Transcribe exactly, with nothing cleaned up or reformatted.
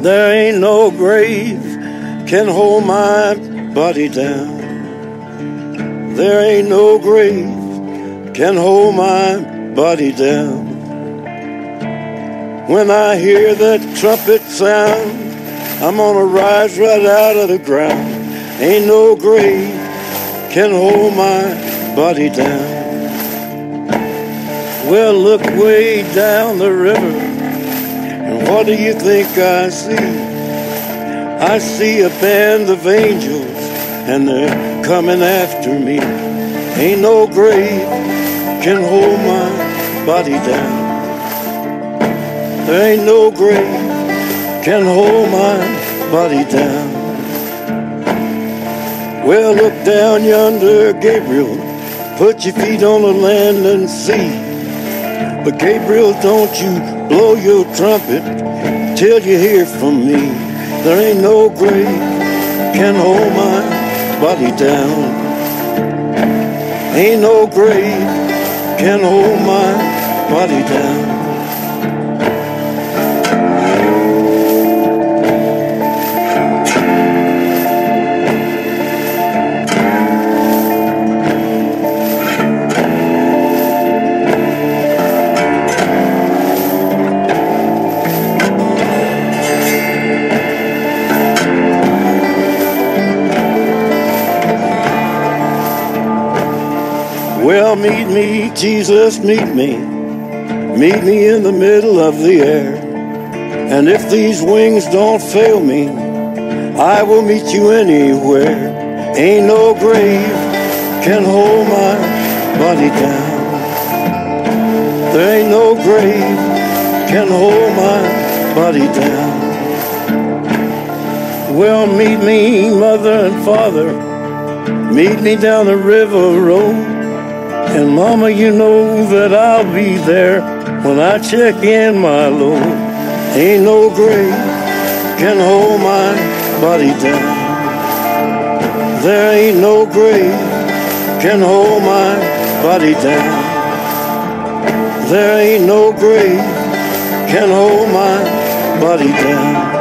There ain't no grave can hold my body down. There ain't no grave can hold my body down. When I hear that trumpet sound, I'm gonna rise right out of the ground. Ain't no grave can hold my body down. Well, look way down the river, and what do you think I see? I see a band of angels, and they're coming after me. Ain't no grave can hold my body down. There ain't no grave can hold my body down. Well, look down yonder, Gabriel. Put your feet on the land and see. But Gabriel, don't you blow your trumpet till you hear from me. There ain't no grave can hold my body down. Ain't no grave can hold my body down. Well, meet me, Jesus, meet me. Meet me in the middle of the air. And if these wings don't fail me, I will meet you anywhere. Ain't no grave can hold my body down. There ain't no grave can hold my body down. Well, meet me, mother and father. Meet me down the river road. And mama, you know that I'll be there when I check in my load. Ain't no grave can hold my body down. There ain't no grave can hold my body down. There ain't no grave can hold my body down.